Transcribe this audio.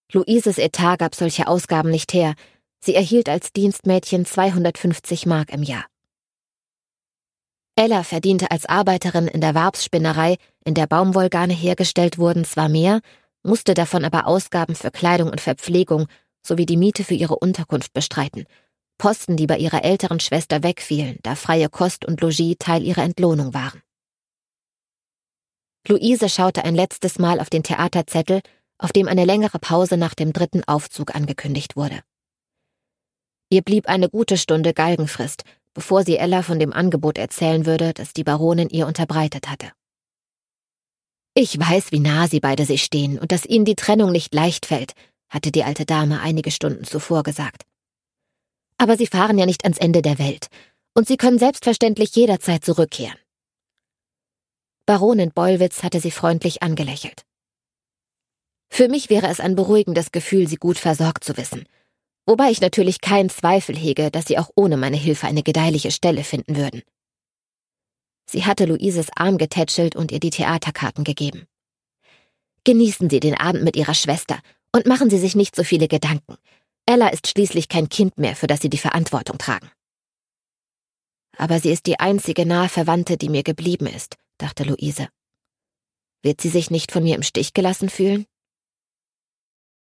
Luises Etat gab solche Ausgaben nicht her. Sie erhielt als Dienstmädchen 250 Mark im Jahr. Ella verdiente als Arbeiterin in der Warbsspinnerei, in der Baumwollgarne hergestellt wurden, zwar mehr, musste davon aber Ausgaben für Kleidung und Verpflegung sowie die Miete für ihre Unterkunft bestreiten. Posten, die bei ihrer älteren Schwester wegfielen, da freie Kost und Logis Teil ihrer Entlohnung waren. Luise schaute ein letztes Mal auf den Theaterzettel, auf dem eine längere Pause nach dem 3. Aufzug angekündigt wurde. Ihr blieb eine gute Stunde Galgenfrist, bevor sie Ella von dem Angebot erzählen würde, das die Baronin ihr unterbreitet hatte. »Ich weiß, wie nah sie beide sich stehen und dass ihnen die Trennung nicht leicht fällt«, hatte die alte Dame einige Stunden zuvor gesagt. »Aber sie fahren ja nicht ans Ende der Welt und sie können selbstverständlich jederzeit zurückkehren.« Baronin Bollwitz hatte sie freundlich angelächelt. »Für mich wäre es ein beruhigendes Gefühl, sie gut versorgt zu wissen. Wobei ich natürlich keinen Zweifel hege, dass sie auch ohne meine Hilfe eine gedeihliche Stelle finden würden.« Sie hatte Luises Arm getätschelt und ihr die Theaterkarten gegeben. »Genießen Sie den Abend mit Ihrer Schwester und machen Sie sich nicht so viele Gedanken. Ella ist schließlich kein Kind mehr, für das Sie die Verantwortung tragen.« »Aber sie ist die einzige nahe Verwandte, die mir geblieben ist«, dachte Luise. »Wird sie sich nicht von mir im Stich gelassen fühlen?«